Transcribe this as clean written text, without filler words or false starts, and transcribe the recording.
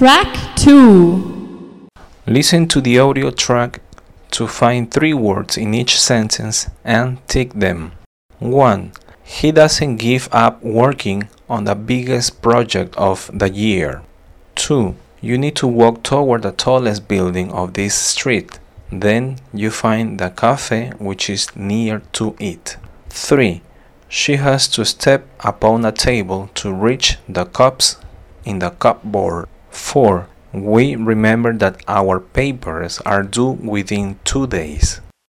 Track 2. Listen to the audio track to find 3 words in each sentence and tick them. 1. He doesn't give up working on the biggest project of the year. 2. You need to walk toward the tallest building of this street. Then you find the cafe which is near to it. 3. She has to step upon a table to reach the cups in the cupboard. 4. We remember that our papers are due within 2 days.